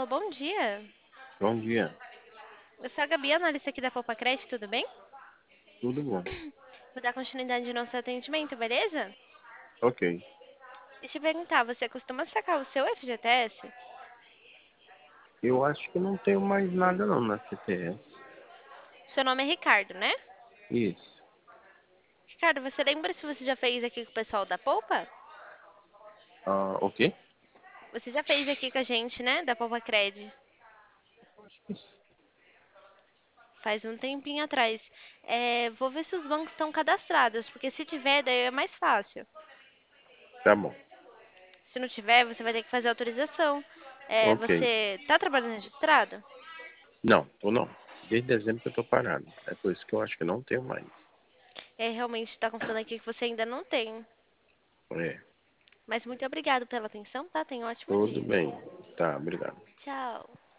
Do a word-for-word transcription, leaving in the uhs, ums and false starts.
Alô, bom dia. Bom dia, Eu sou a Gabi, analista aqui da Poupa Crédito, tudo bem? tudo bom? Vou dar continuidade no nosso atendimento, beleza? Ok. Deixa eu perguntar, você costuma sacar o seu F G T S? Eu acho que não tenho mais nada não na C T S. Seu nome é Ricardo, né? Isso. Ricardo, você lembra se você já fez aqui com o pessoal da Poupa? Ah, ok? Você já fez aqui com a gente, né? Da Poupa Cred. Faz um tempinho atrás. É, vou ver se os bancos estão cadastrados, porque se tiver, daí é mais fácil. Tá bom. Se não tiver, você vai ter que fazer autorização. É, Ok. você tá trabalhando registrado? Não, tô não. Desde dezembro que eu tô parado. É por isso que eu acho que não tenho mais. É, realmente está constando aqui que você ainda não tem. É, Mas muito obrigado pela atenção, tá? Tenha um ótimo tudo dia. bem. Tá, obrigado. Tchau.